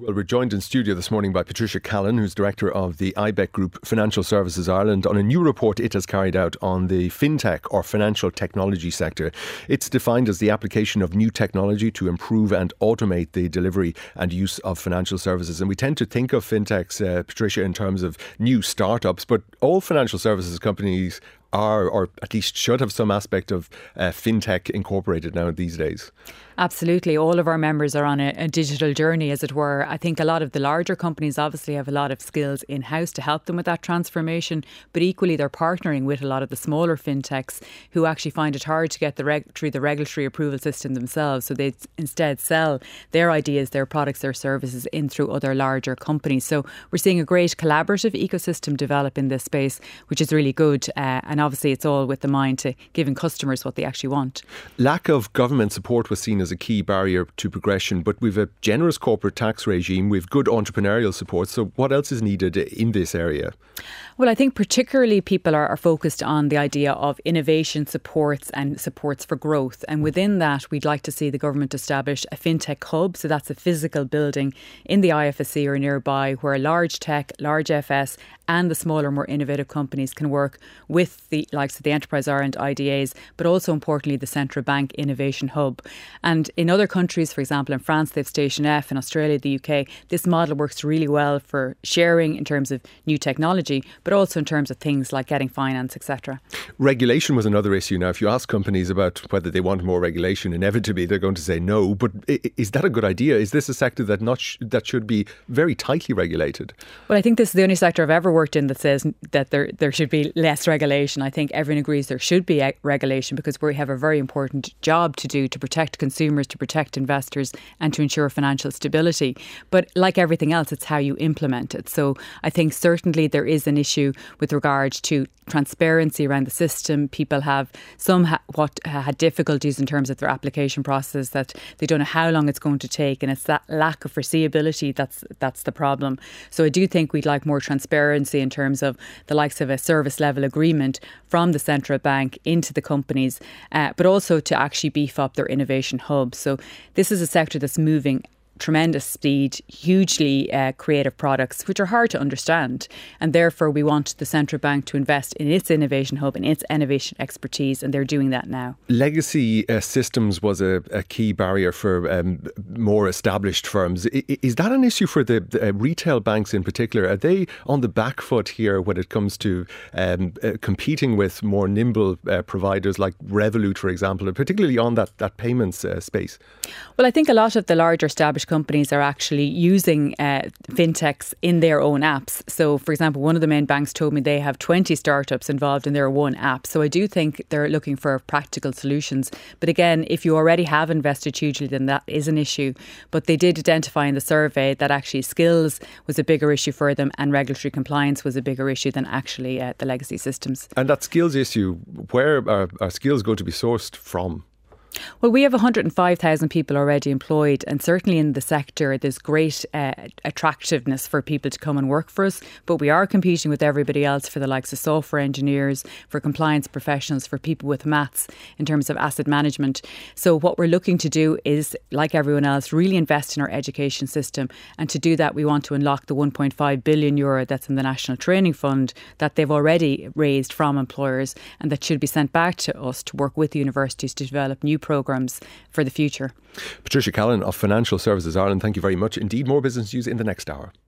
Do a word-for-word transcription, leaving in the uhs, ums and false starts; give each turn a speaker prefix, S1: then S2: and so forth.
S1: Well, we're joined in studio this morning by Patricia Callan, who's director of the I B E C Group Financial Services Ireland, on a new report it has carried out on the fintech or financial technology sector. It's defined as the application of new technology to improve and automate the delivery and use of financial services. And we tend to think of fintechs, uh, Patricia, in terms of new startups, but all financial services companies are, or at least should have, some aspect of uh, fintech incorporated now these days.
S2: Absolutely. All of our members are on a, a digital journey, as it were. I think a lot of the larger companies obviously have a lot of skills in-house to help them with that transformation, but equally they're partnering with a lot of the smaller fintechs who actually find it hard to get the reg- through the regulatory approval system themselves. So they instead sell their ideas, their products, their services in through other larger companies. So we're seeing a great collaborative ecosystem develop in this space, which is really good. Uh, and obviously it's all with the mind to giving customers what they actually want.
S1: Lack of government support was seen as a key barrier to progression, but we've a generous corporate tax regime, we've good entrepreneurial support. So what else is needed in this area?
S2: Well, I think particularly people are, are focused on the idea of innovation supports and supports for growth. And within that, we'd like to see the government establish a fintech hub. So that's a physical building in the I F S C or nearby where large tech, large F S and the smaller, more innovative companies can work with the likes of the Enterprise Ireland I D As, but also importantly the Central Bank Innovation Hub. And in other countries, for example in France, they've Station F, in Australia, the U K, this model works really well for sharing in terms of new technology, but also in terms of things like getting finance, et cetera.
S1: Regulation was another issue. Now, if you ask companies about whether they want more regulation, inevitably they're going to say no. But is that a good idea? Is this a sector that not sh- that should be very tightly regulated?
S2: Well, I think this is the only sector I've ever worked in that says that there there should be less regulation. I think everyone agrees there should be regulation because we have a very important job to do to protect consumers, to protect investors and to ensure financial stability. But like everything else, it's how you implement it. So I think certainly there is an issue with regard to transparency around the system. People have some ha- what uh, had difficulties in terms of their application process, that they don't know how long it's going to take, and it's that lack of foreseeability that's that's the problem. So I do think we'd like more transparency in terms of the likes of a service level agreement from the central bank into the companies, uh, but also to actually beef up their innovation hubs. So this is a sector that's moving tremendous speed, hugely uh, creative products which are hard to understand, and therefore we want the central bank to invest in its innovation hub and its innovation expertise, and they're doing that now.
S1: Legacy uh, systems was a, a key barrier for um, more established firms. I, is that an issue for the, the uh, retail banks in particular? Are they on the back foot here when it comes to um, uh, competing with more nimble uh, providers like Revolut, for example, and particularly on that, that payments uh, space?
S2: Well, I think a lot of the larger established companies are actually using uh, fintechs in their own apps. So, for example, one of the main banks told me they have twenty startups involved in their one app. So I do think they're looking for practical solutions. But again, if you already have invested hugely, then that is an issue. But they did identify in the survey that actually skills was a bigger issue for them and regulatory compliance was a bigger issue than actually uh, the legacy systems.
S1: And that skills issue, where are, are skills going to be sourced from?
S2: Well, we have one hundred five thousand people already employed, and certainly in the sector there's great uh, attractiveness for people to come and work for us, but we are competing with everybody else for the likes of software engineers, for compliance professionals, for people with maths in terms of asset management. So what we're looking to do is, like everyone else, really invest in our education system, and to do that we want to unlock the one point five billion euro that's in the National Training Fund that they've already raised from employers, and that should be sent back to us to work with the universities to develop new programmes for the future.
S1: Patricia Callan of Financial Services Ireland, thank you very much. Indeed, more business news in the next hour.